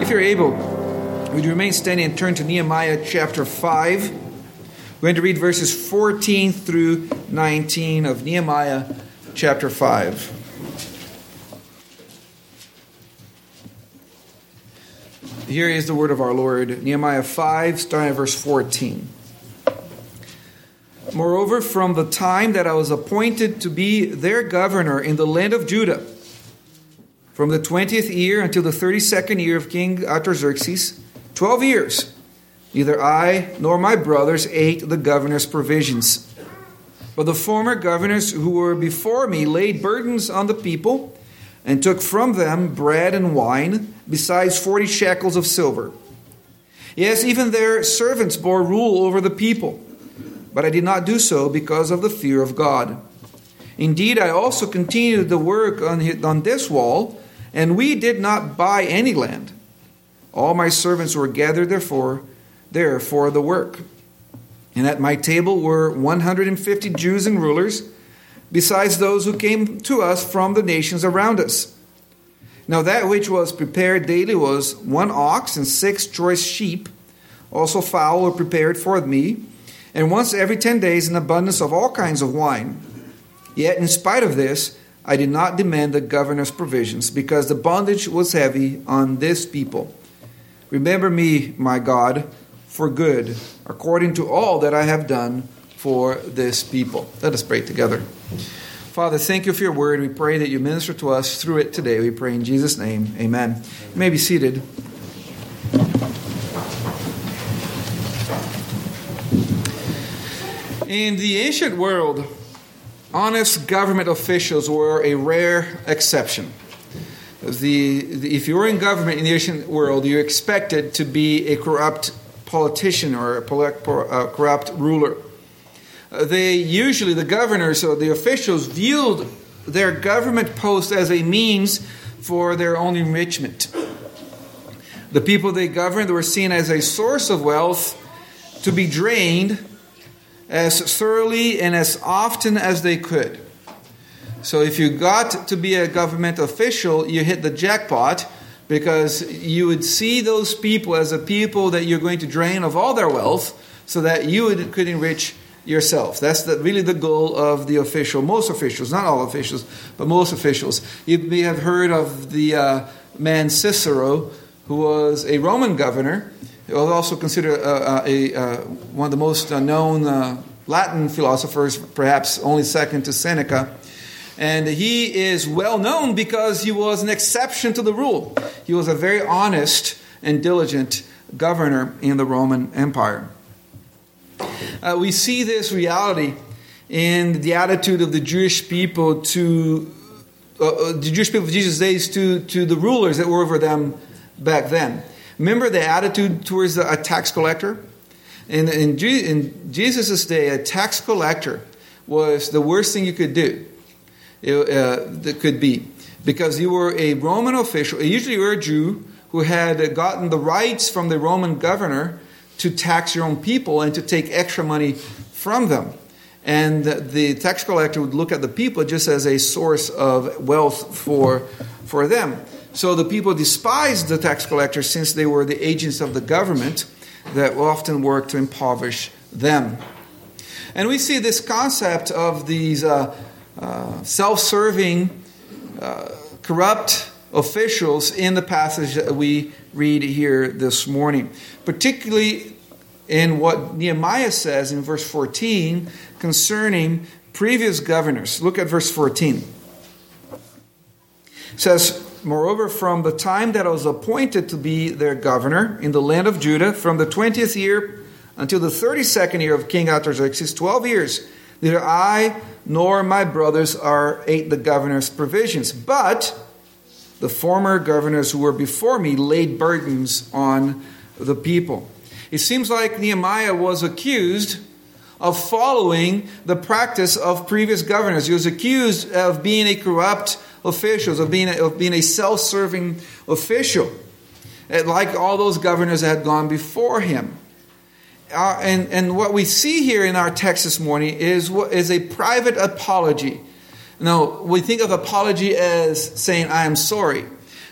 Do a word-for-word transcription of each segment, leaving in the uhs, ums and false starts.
If you're able, would you remain standing and turn to Nehemiah chapter five? We're going to read verses fourteen through nineteen of Nehemiah chapter five. Here is the word of our Lord, Nehemiah five, starting at verse fourteen. Moreover, from the time that I was appointed to be their governor in the land of Judah, from the twentieth year until the thirty-second year of King Artaxerxes, twelve years, neither I nor my brothers ate the governor's provisions. But the former governors who were before me laid burdens on the people and took from them bread and wine, besides forty shekels of silver. Yes, even their servants bore rule over the people, but I did not do so because of the fear of God. Indeed, I also continued the work on, on this wall, and we did not buy any land. All my servants were gathered therefore there for the work. And at my table were one hundred fifty Jews and rulers, besides those who came to us from the nations around us. Now that which was prepared daily was one ox and six choice sheep. Also fowl were prepared for me, and once every ten days an abundance of all kinds of wine. Yet in spite of this, I did not demand the governor's provisions, because the bondage was heavy on this people. Remember me, my God, for good, according to all that I have done for this people. Let us pray together. Father, thank you for your word. We pray that you minister to us through it today. We pray in Jesus' name. Amen. You may be seated. In the ancient world, honest government officials were a rare exception. The, the, if you were in government in the ancient world, you expected to be a corrupt politician or a corrupt ruler. They usually, the governors or the officials, viewed their government post as a means for their own enrichment. The people they governed were seen as a source of wealth to be drained as thoroughly and as often as they could. So if you got to be a government official, you hit the jackpot, because you would see those people as a people that you're going to drain of all their wealth so that you would, could enrich yourself. That's the, really the goal of the official. Most officials, not all officials, but most officials. You may have heard of the uh, man Cicero, who was a Roman governor. He was also considered uh, a, uh, one of the most uh, known uh, Latin philosophers, perhaps only second to Seneca. And he is well known because he was an exception to the rule. He was a very honest and diligent governor in the Roman Empire. Uh, we see this reality in the attitude of the Jewish people to uh, the Jewish people of Jesus' days to, to the rulers that were over them back then. Remember the attitude towards a tax collector? In, in, in Jesus' day, a tax collector was the worst thing you could do. It, uh, that could be. Because you were a Roman official, usually you were a Jew, who had gotten the rights from the Roman governor to tax your own people and to take extra money from them. And the tax collector would look at the people just as a source of wealth for, for them. So the people despised the tax collector since they were the agents of the government that often worked to impoverish them. And we see this concept of these uh, uh, self-serving, uh, corrupt officials in the passage that we read here this morning. Particularly in what Nehemiah says in verse fourteen concerning previous governors. Look at verse fourteen. It says, moreover, from the time that I was appointed to be their governor in the land of Judah, from the twentieth year until the thirty-second year of King Artaxerxes, twelve years, neither I nor my brothers are ate the governor's provisions. But the former governors who were before me laid burdens on the people. It seems like Nehemiah was accused of following the practice of previous governors. He was accused of being a corrupt official, of being a, of being a self-serving official, like all those governors that had gone before him. Uh, and, and what we see here in our text this morning is what is a private apology. Now, we think of apology as saying, I am sorry.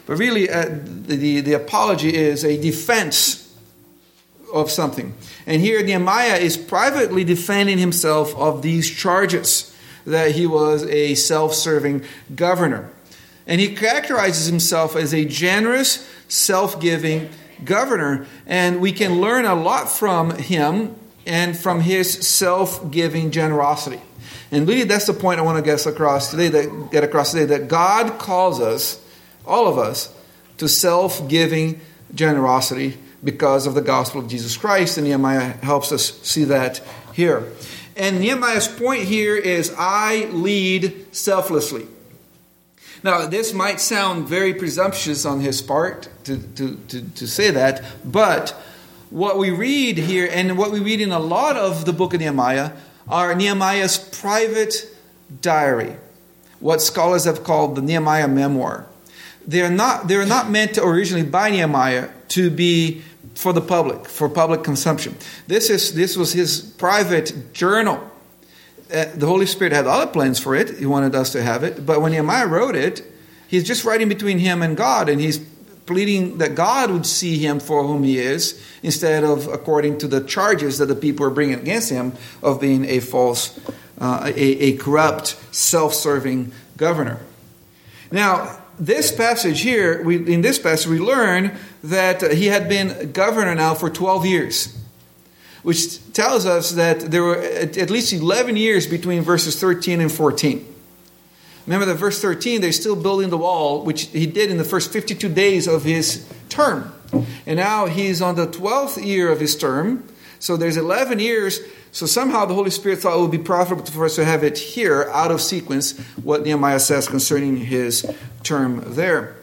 But really, uh, the, the apology is a defense of something. And here Nehemiah is privately defending himself of these charges, that he was a self-serving governor. And he characterizes himself as a generous, self-giving governor. And we can learn a lot from him and from his self-giving generosity. And really, that's the point I want to get across today, that get across today, that God calls us, all of us, to self-giving generosity because of the gospel of Jesus Christ. And Nehemiah helps us see that here. And Nehemiah's point here is, I lead selflessly. Now, this might sound very presumptuous on his part to, to, to, to say that, but what we read here, and what we read in a lot of the book of Nehemiah, are Nehemiah's private diary, what scholars have called the Nehemiah memoir. They're not, they're not meant to originally by Nehemiah to be for the public, for public consumption. This is this was his private journal. Uh, the Holy Spirit had other plans for it. He wanted us to have it. But when Nehemiah wrote it, he's just writing between him and God, and he's pleading that God would see him for whom he is, instead of according to the charges that the people are bringing against him of being a false, uh, a, a corrupt, self-serving governor. Now, this passage here, we, in this passage, we learn that he had been governor now for twelve years, which tells us that there were at least eleven years between verses thirteen and fourteen. Remember that verse thirteen, they're still building the wall, which he did in the first fifty-two days of his term. And now he's on the twelfth year of his term. So there's eleven years. So somehow the Holy Spirit thought it would be profitable for us to have it here, out of sequence, what Nehemiah says concerning his term there.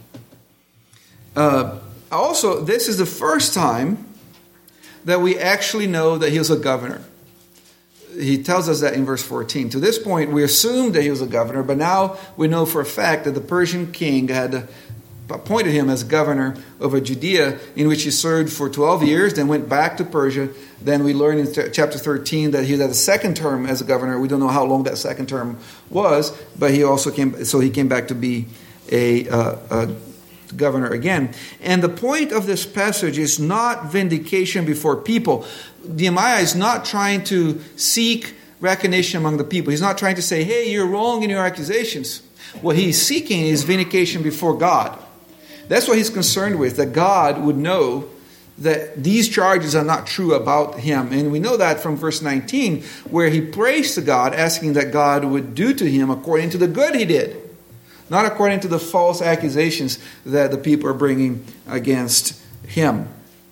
Uh, also, this is the first time that we actually know that he was a governor. He tells us that in verse fourteen. To this point, we assumed that he was a governor, but now we know for a fact that the Persian king had appointed him as governor over Judea, in which he served for twelve years, then went back to Persia. Then we learn in chapter thirteen that he had a second term as a governor. We don't know how long that second term was, but he also came, so he came back to be a, uh, a governor again. And the point of this passage is not vindication before people. Nehemiah is not trying to seek recognition among the people. He's not trying to say, hey, you're wrong in your accusations. What he's seeking is vindication before God. That's what he's concerned with, that God would know that these charges are not true about him. And we know that from verse nineteen, where he prays to God, asking that God would do to him according to the good he did, not according to the false accusations that the people are bringing against him.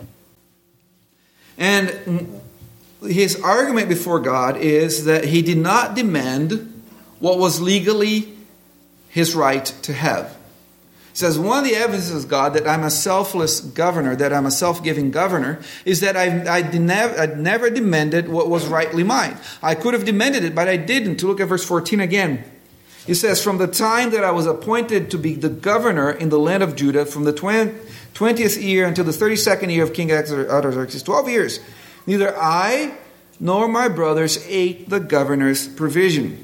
And his argument before God is that he did not demand what was legally his right to have. He says, one of the evidences, God, that I'm a selfless governor, that I'm a self-giving governor, is that I've, I never, I'd never demanded what was rightly mine. I could have demanded it, but I didn't. To look at verse fourteen again. He says, from the time that I was appointed to be the governor in the land of Judah, from the twentieth year until the thirty-second year of King Artaxerxes, twelve years, neither I nor my brothers ate the governor's provision.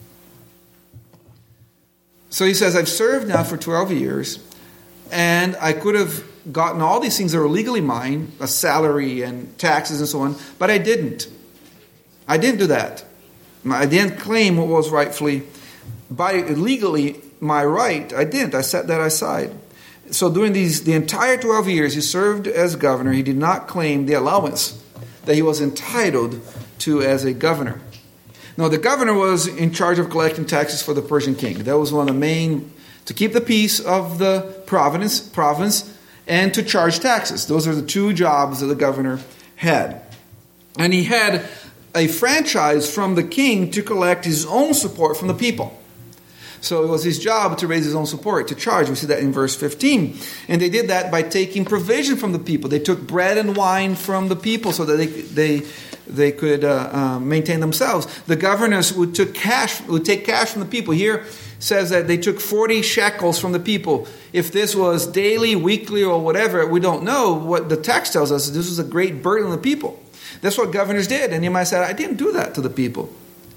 So he says, I've served now for twelve years, and I could have gotten all these things that are legally mine, a salary and taxes and so on, but I didn't. I didn't do that. I didn't claim what was rightfully, by legally my right. I didn't. I set that aside. So during these the entire twelve years he served as governor, he did not claim the allowance that he was entitled to as a governor. Now, the governor was in charge of collecting taxes for the Persian king. That was one of the main, to keep the peace of the province, province and to charge taxes. Those are the two jobs that the governor had. And he had a franchise from the king to collect his own support from the people. So it was his job to raise his own support, to charge. We see that in verse fifteen. And they did that by taking provision from the people. They took bread and wine from the people so that they they they could uh, uh, maintain themselves. The governors would took cash would take cash from the people. Here says that they took forty shekels from the people. If this was daily, weekly, or whatever, we don't know. What the text tells us, this was a great burden on the people. That's what governors did. And Nehemiah said, I didn't do that to the people.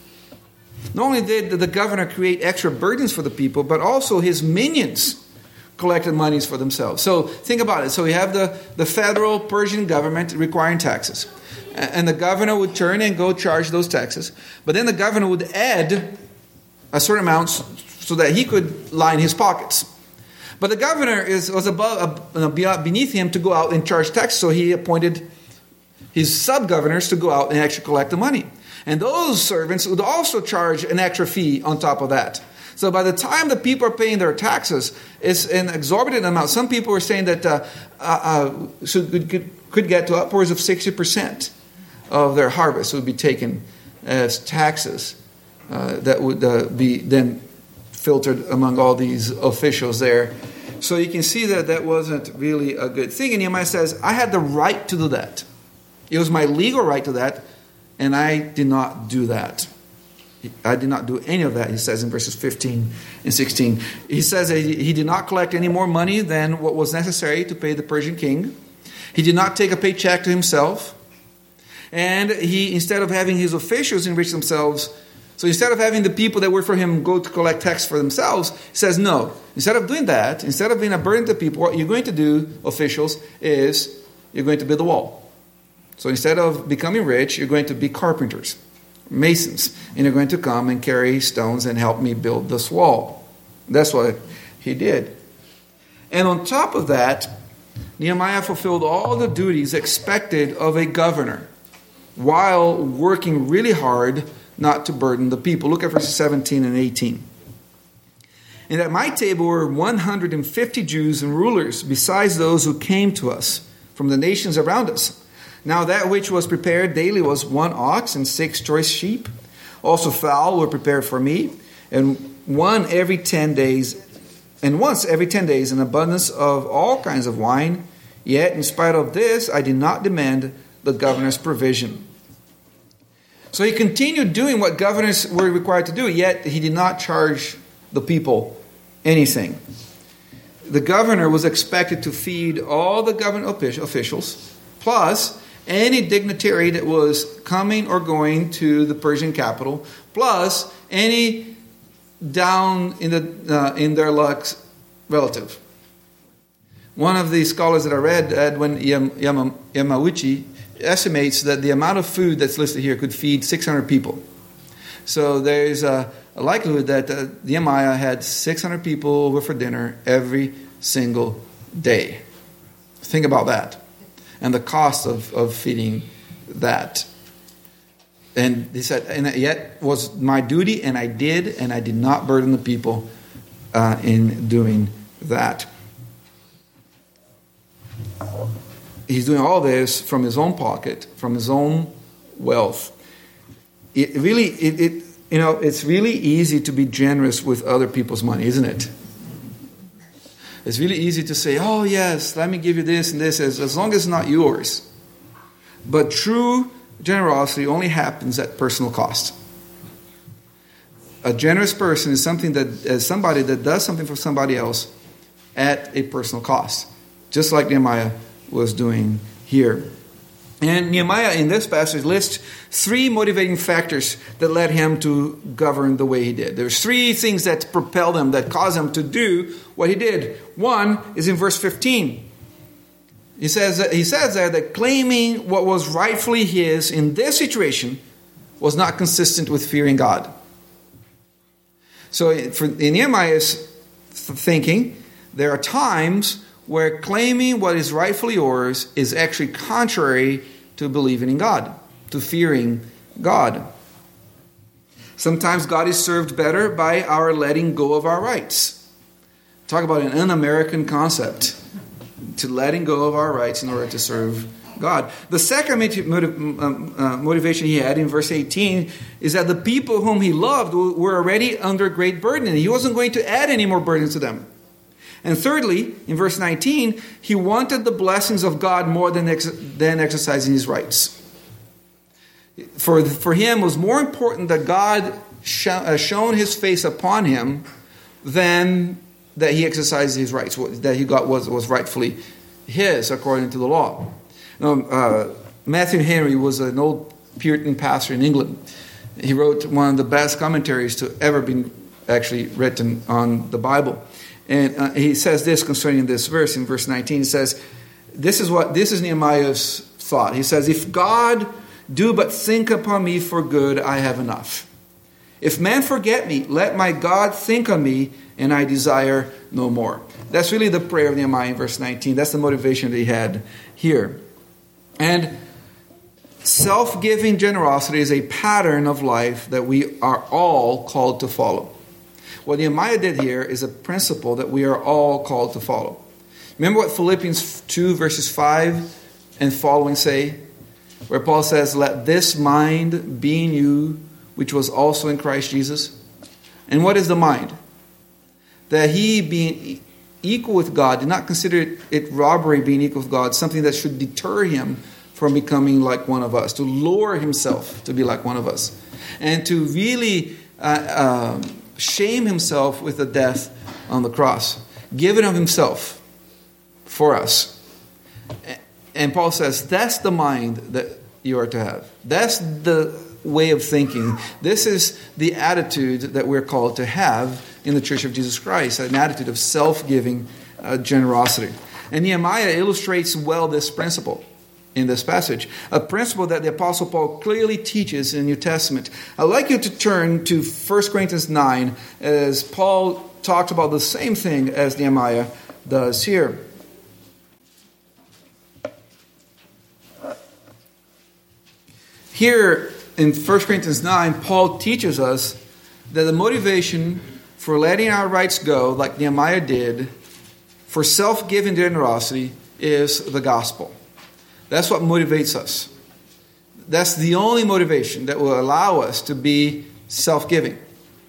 Not only did the governor create extra burdens for the people, but also his minions collected monies for themselves. So think about it. So we have the, the federal Persian government requiring taxes. And the governor would turn and go charge those taxes. But then the governor would add a certain amount so that he could line his pockets. But the governor is, was above, uh, beneath him to go out and charge taxes. So he appointed his sub-governors to go out and actually collect the money. And those servants would also charge an extra fee on top of that. So by the time the people are paying their taxes, it's an exorbitant amount. Some people are saying that uh, uh, uh, should, could, could get to upwards of sixty percent of their harvest would be taken as taxes uh, that would uh, be then filtered among all these officials there. So you can see that that wasn't really a good thing. And Nehemiah says, I had the right to do that. It was my legal right to that, and I did not do that. I did not do any of that, he says in verses fifteen and sixteen. He says that he did not collect any more money than what was necessary to pay the Persian king. He did not take a paycheck to himself. And he, instead of having his officials enrich themselves, so instead of having the people that work for him go to collect tax for themselves, he says, no. Instead of doing that, instead of being a burden to people, what you're going to do, officials, is you're going to build a wall. So instead of becoming rich, you're going to be carpenters, masons, and you're going to come and carry stones and help me build this wall. That's what he did. And on top of that, Nehemiah fulfilled all the duties expected of a governor while working really hard not to burden the people. Look at verses seventeen and eighteen. And at my table were one hundred fifty Jews and rulers, besides those who came to us from the nations around us. Now that which was prepared daily was one ox and six choice sheep. Also fowl were prepared for me, and one every ten days, and once every ten days an abundance of all kinds of wine. Yet in spite of this, I did not demand the governor's provision. So he continued doing what governors were required to do, yet he did not charge the people anything. The governor was expected to feed all the government officials, plus any dignitary that was coming or going to the Persian capital, plus any down in the uh, in their luck relative. One of the scholars that I read, Edwin Yamauchi, estimates that the amount of food that's listed here could feed six hundred people. So there's a, a likelihood that uh, Nehemiah had six hundred people over for dinner every single day. Think about that. And the cost of, of feeding that. And he said, and yet was my duty, and I did, and I did not burden the people uh, in doing that. He's doing all this from his own pocket, from his own wealth. It really, it, it you know, it's really easy to be generous with other people's money, isn't it? It's really easy to say, oh yes, let me give you this and this, as, as long as it's not yours. But true generosity only happens at personal cost. A generous person is something that, is somebody that does something for somebody else at a personal cost. Just like Nehemiah was doing here. And Nehemiah in this passage lists three motivating factors that led him to govern the way he did. There's three things that propelled him, that caused him to do what he did. One is in verse fifteen. He says that, he says there that claiming what was rightfully his in this situation was not consistent with fearing God. So for, in Nehemiah's thinking, there are times where claiming what is rightfully yours is actually contrary to believing in God, to fearing God. Sometimes God is served better by our letting go of our rights. Talk about an un-American concept, to letting go of our rights in order to serve God. The second motivation he had in verse eighteen is that the people whom he loved were already under great burden, and he wasn't going to add any more burden to them. And thirdly, in verse nineteen, he wanted the blessings of God more than, ex- than exercising his rights. For, for him, it was more important that God sh- uh, shone his face upon him than that he exercised his rights, that he got was, was rightfully his according to the law. Now, uh, Matthew Henry was an old Puritan pastor in England. He wrote one of the best commentaries to ever been actually written on the Bible. And uh, he says this concerning this verse in verse nineteen. He says, this is what this is Nehemiah's thought. He says, if God do but think upon me for good, I have enough. If man forget me, let my God think on me, and I desire no more. That's really the prayer of Nehemiah in verse nineteen. That's the motivation that he had here. And self-giving generosity is a pattern of life that we are all called to follow. What Nehemiah did here is a principle that we are all called to follow. Remember what Philippians two verses five and following say? Where Paul says, let this mind be in you, which was also in Christ Jesus. And what is the mind? That he, being equal with God, did not consider it robbery being equal with God, something that should deter him from becoming like one of us, to lower himself to be like one of us, and to really uh, uh, shame himself with the death on the cross, giving of himself for us. And Paul says, that's the mind that you are to have. That's the way of thinking. This is the attitude that we're called to have in the Church of Jesus Christ, an attitude of self-giving uh, generosity. And Nehemiah illustrates well this principle in this passage, a principle that the Apostle Paul clearly teaches in the New Testament. I'd like you to turn to First Corinthians nine, as Paul talked about the same thing as Nehemiah does here. Here in First Corinthians nine, Paul teaches us that the motivation for letting our rights go, like Nehemiah did, for self-giving generosity, is the gospel. That's what motivates us. That's the only motivation that will allow us to be self-giving.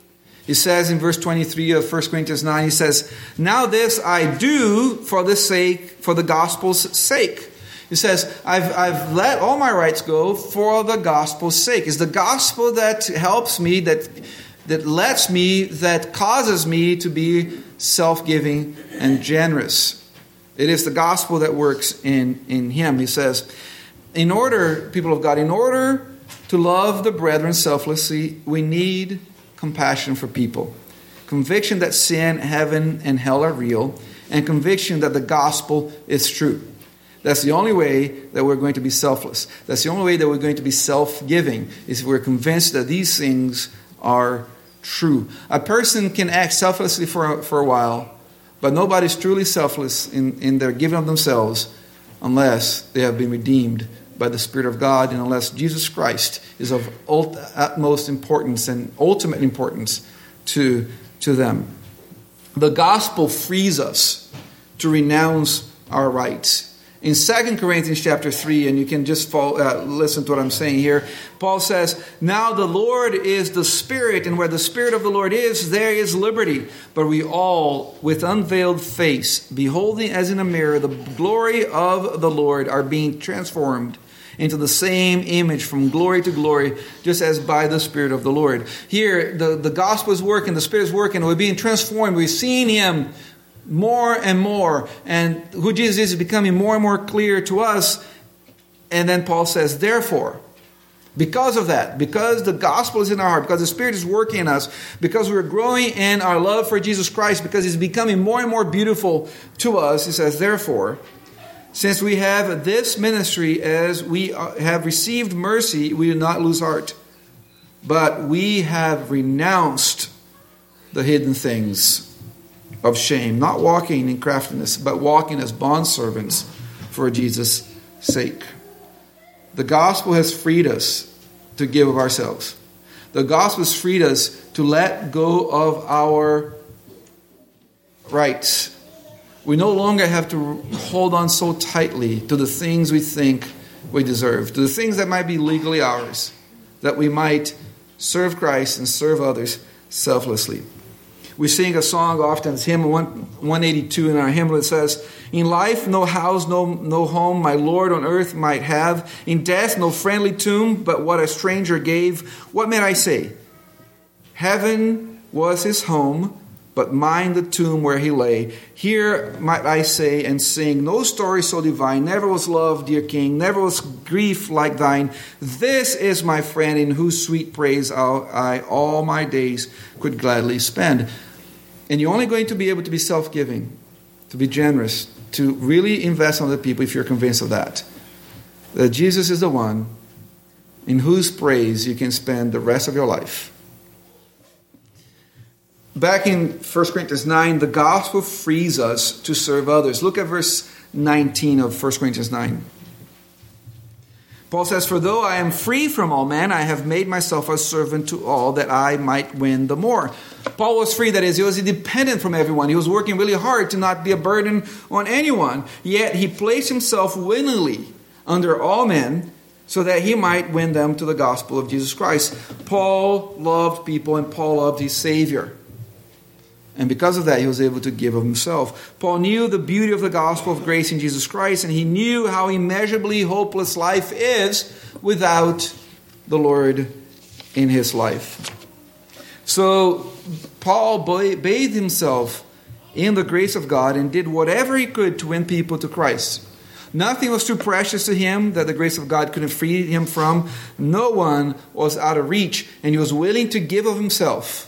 He says in verse twenty-three of First Corinthians nine, he says, now this I do for the sake, for the gospel's sake. He says, I've, I've let all my rights go for the gospel's sake. It's the gospel that helps me, that, that lets me, that causes me to be self-giving and generous. It is the gospel that works in, in him. He says, in order, people of God, in order to love the brethren selflessly, we need compassion for people. Conviction that sin, heaven, and hell are real, and conviction that the gospel is true. That's the only way that we're going to be selfless. That's the only way that we're going to be self-giving, is if we're convinced that these things are true. A person can act selflessly for, for a while, but nobody's truly selfless in, in their giving of themselves unless they have been redeemed by the Spirit of God, and unless Jesus Christ is of utmost importance and ultimate importance to, to them. The gospel frees us to renounce our rights. In Second Corinthians chapter three, and you can just follow, uh, listen to what I'm saying here, Paul says, now the Lord is the Spirit, and where the Spirit of the Lord is, there is liberty. But we all, with unveiled face, beholding as in a mirror the glory of the Lord, are being transformed into the same image from glory to glory, just as by the Spirit of the Lord. Here, the, the gospel is working, the Spirit is working, we're being transformed, we're seeing Him more and more, and who Jesus is is becoming more and more clear to us. And then Paul says, therefore, because of that, because the gospel is in our heart, because the Spirit is working in us, because we're growing in our love for Jesus Christ, because He's becoming more and more beautiful to us, he says, therefore, since we have this ministry, as we have received mercy, we do not lose heart, but we have renounced the hidden things of shame, not walking in craftiness, but walking as bondservants for Jesus' sake. The gospel has freed us to give of ourselves. The gospel has freed us to let go of our rights. We no longer have to hold on so tightly to the things we think we deserve, to the things that might be legally ours, that we might serve Christ and serve others selflessly. We sing a song often, it's hymn one eighty-two in our hymnal. It says, in life no house, no, no home my Lord on earth might have. In death no friendly tomb, but what a stranger gave. What may I say? Heaven was his home, but mine the tomb where he lay. Here might I say and sing, no story so divine, never was love, dear King, never was grief like thine. This is my friend, in whose sweet praise I all my days could gladly spend. And you're only going to be able to be self-giving, to be generous, to really invest in other people if you're convinced of that. That Jesus is the one in whose praise you can spend the rest of your life. Back in First Corinthians nine, the gospel frees us to serve others. Look at verse nineteen of First Corinthians nine. Paul says, "For though I am free from all men, I have made myself a servant to all, that I might win the more." Paul was free, that is, he was independent from everyone. He was working really hard to not be a burden on anyone. Yet he placed himself willingly under all men, so that he might win them to the gospel of Jesus Christ. Paul loved people, and Paul loved his Savior. And because of that, he was able to give of himself. Paul knew the beauty of the gospel of grace in Jesus Christ, and he knew how immeasurably hopeless life is without the Lord in his life. So Paul bathed himself in the grace of God and did whatever he could to win people to Christ. Nothing was too precious to him that the grace of God couldn't free him from. No one was out of reach, and he was willing to give of himself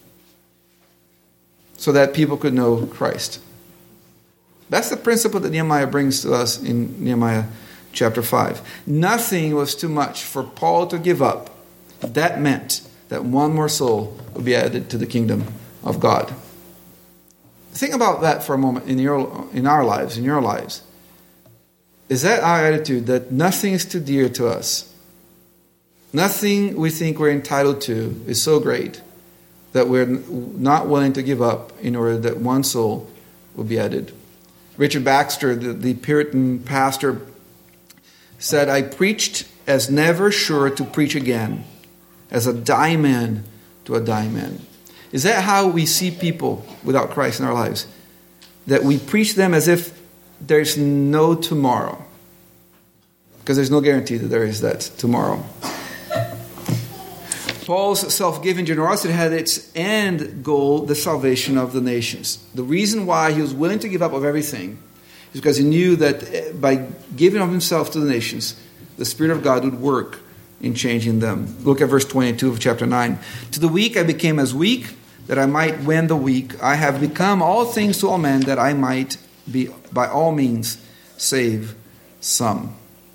so that people could know Christ. That's the principle that Nehemiah brings to us in Nehemiah chapter five. Nothing was too much for Paul to give up. That meant that one more soul would be added to the kingdom of God. Think about that for a moment in your, in our lives, in your lives. Is that our attitude, that nothing is too dear to us? Nothing we think we're entitled to is so great that we're not willing to give up in order that one soul will be added. Richard Baxter, the, the Puritan pastor, said, "I preached as never sure to preach again, as a dying man to a dying man." Is that how we see people without Christ in our lives? That we preach them as if there's no tomorrow. Because there's no guarantee that there is that tomorrow. Paul's self-giving generosity had its end goal, the salvation of the nations. The reason why he was willing to give up of everything is because he knew that by giving of himself to the nations, the Spirit of God would work in changing them. Look at verse twenty-two of chapter nine. "To the weak I became as weak, that I might win the weak. I have become all things to all men, that I might be by all means save some."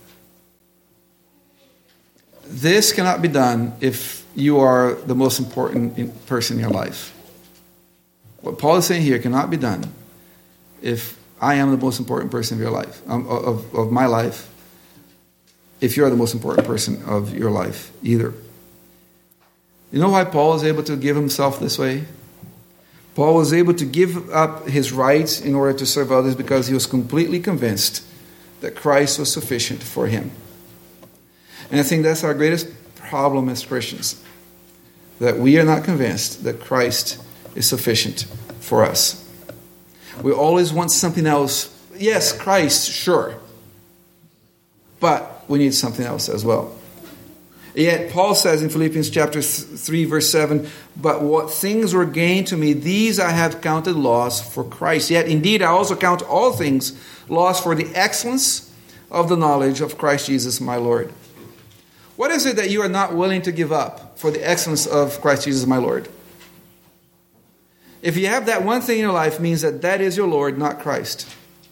This cannot be done if you are the most important person in your life. What Paul is saying here cannot be done if I am the most important person of your life, um, of, of my life, if you're the most important person of your life either. You know why Paul is able to give himself this way? Paul was able to give up his rights in order to serve others because he was completely convinced that Christ was sufficient for him. And I think that's our greatest problem as Christians, that we are not convinced that Christ is sufficient for us. We always want something else. Yes, Christ, sure. But we need something else as well. Yet Paul says in Philippians chapter three, verse seven, "But what things were gained to me, these I have counted loss for Christ. Yet indeed I also count all things loss for the excellence of the knowledge of Christ Jesus my Lord." What is it that you are not willing to give up for the excellence of Christ Jesus my Lord? If you have that one thing in your life, it means that that is your Lord, not Christ.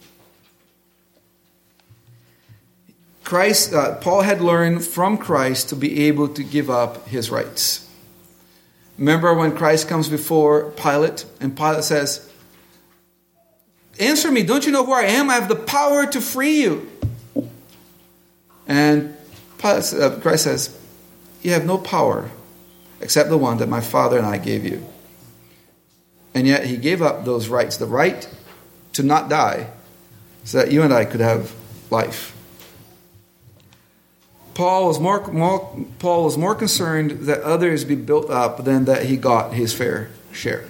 Christ, uh, Paul had learned from Christ to be able to give up his rights. Remember when Christ comes before Pilate, and Pilate says, "Answer me, don't you know who I am? I have the power to free you." And Pilate, uh, Christ says, "You have no power except the one that my Father and I gave you." And yet he gave up those rights, the right to not die, so that you and I could have life. Paul was more, more, Paul was more concerned that others be built up than that he got his fair share.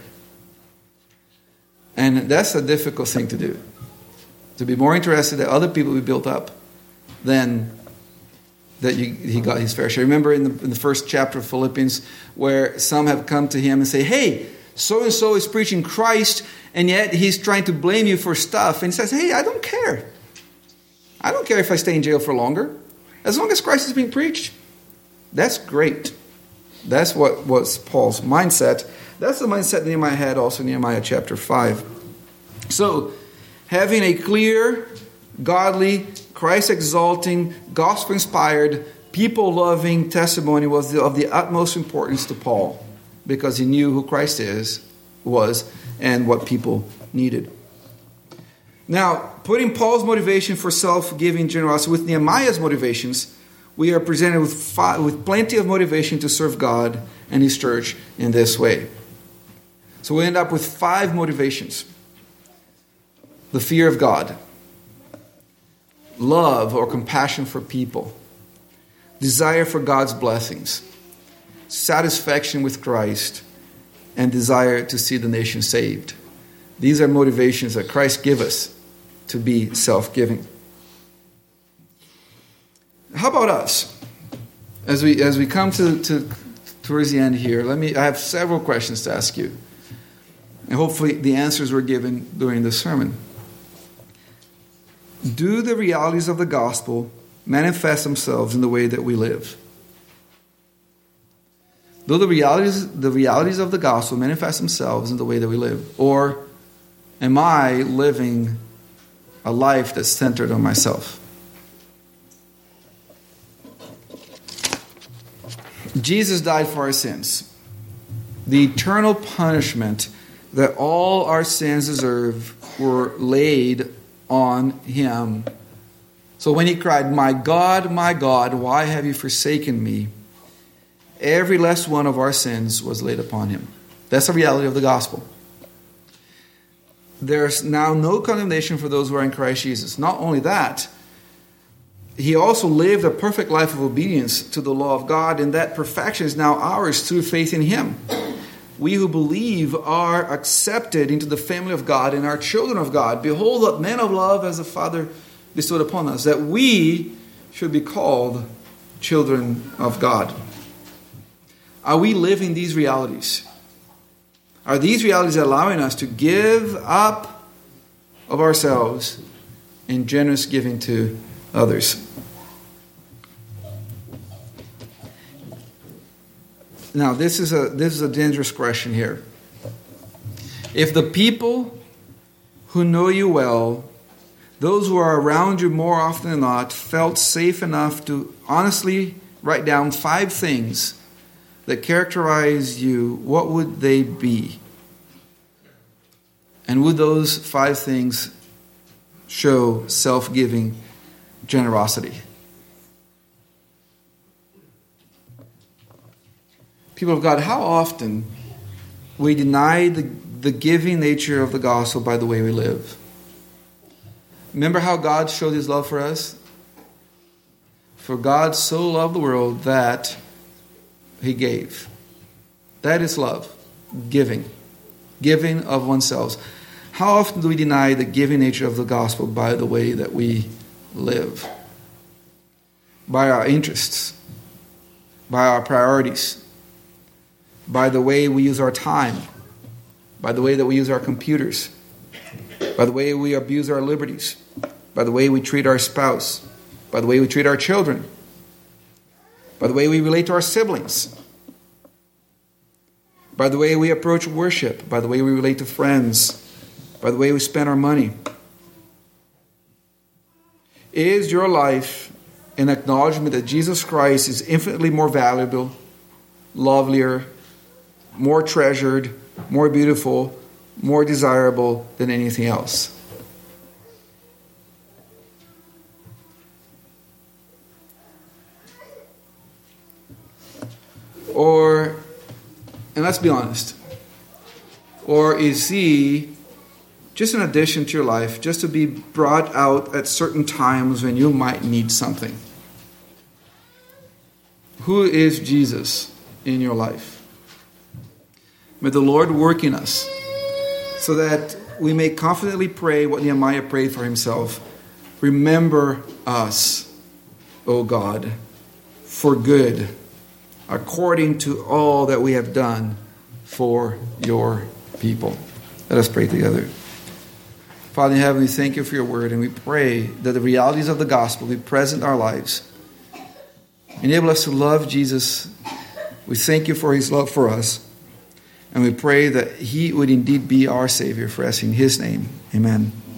And that's a difficult thing to do. To be more interested that other people be built up than that you, he got his fair share. Remember in the, in the first chapter of Philippians where some have come to him and say, "Hey, so-and-so is preaching Christ, and yet he's trying to blame you for stuff." And he says, "Hey, I don't care. I don't care if I stay in jail for longer. As long as Christ is being preached, that's great." That's what was Paul's mindset. That's the mindset Nehemiah had also in Nehemiah chapter five. So, having a clear, godly, Christ-exalting, gospel-inspired, people-loving testimony was of the utmost importance to Paul, because he knew who Christ is, was, and what people needed. Now, putting Paul's motivation for self-giving generosity with Nehemiah's motivations, we are presented with, five, with plenty of motivation to serve God and His church in this way. So we end up with five motivations. The fear of God, love or compassion for people, desire for God's blessings, satisfaction with Christ, and desire to see the nation saved. These are motivations that Christ gives us to be self-giving. How about us? As we as we come to, to towards the end here, let me I have several questions to ask you. And hopefully the answers were given during the sermon. Do the realities of the gospel manifest themselves in the way that we live? Do the realities the realities of the gospel manifest themselves in the way that we live? Or am I living a life that's centered on myself? Jesus died for our sins. The eternal punishment that all our sins deserve were laid on Him. So when He cried, "My God, my God, why have you forsaken me?" every last one of our sins was laid upon Him. That's the reality of the gospel. There's now no condemnation for those who are in Christ Jesus. Not only that, He also lived a perfect life of obedience to the law of God, and that perfection is now ours through faith in Him. We who believe are accepted into the family of God and are children of God. Behold, what man of love as the Father bestowed upon us, that we should be called children of God. Are we living these realities? Are these realities allowing us to give up of ourselves in generous giving to others? Now, this is a this is a dangerous question here. If the people who know you well, those who are around you more often than not, felt safe enough to honestly write down five things that characterize you, what would they be? And would those five things show self-giving generosity? People of God, how often we deny the, the giving nature of the gospel by the way we live. Remember how God showed His love for us? For God so loved the world that He gave. That is love. Giving. Giving of oneself. How often do we deny the giving nature of the gospel by the way that we live? By our interests. By our priorities. By the way we use our time. By the way that we use our computers. By the way we abuse our liberties. By the way we treat our spouse. By the way we treat our children. By the way we relate to our siblings. By the way we approach worship. By the way we relate to friends. By the way we spend our money. Is your life an acknowledgement that Jesus Christ is infinitely more valuable, lovelier, more treasured, more beautiful, more desirable than anything else? Or, and let's be honest, or is He just an addition to your life, just to be brought out at certain times when you might need something? Who is Jesus in your life? May the Lord work in us so that we may confidently pray what Nehemiah prayed for himself. Remember us, O God, for good, according to all that we have done for your people. Let us pray together. Father in heaven, we thank you for your word, and we pray that the realities of the gospel be present in our lives. Enable us to love Jesus We thank you for his love for us. And we pray that he would indeed be our Savior, for us in his name. Amen.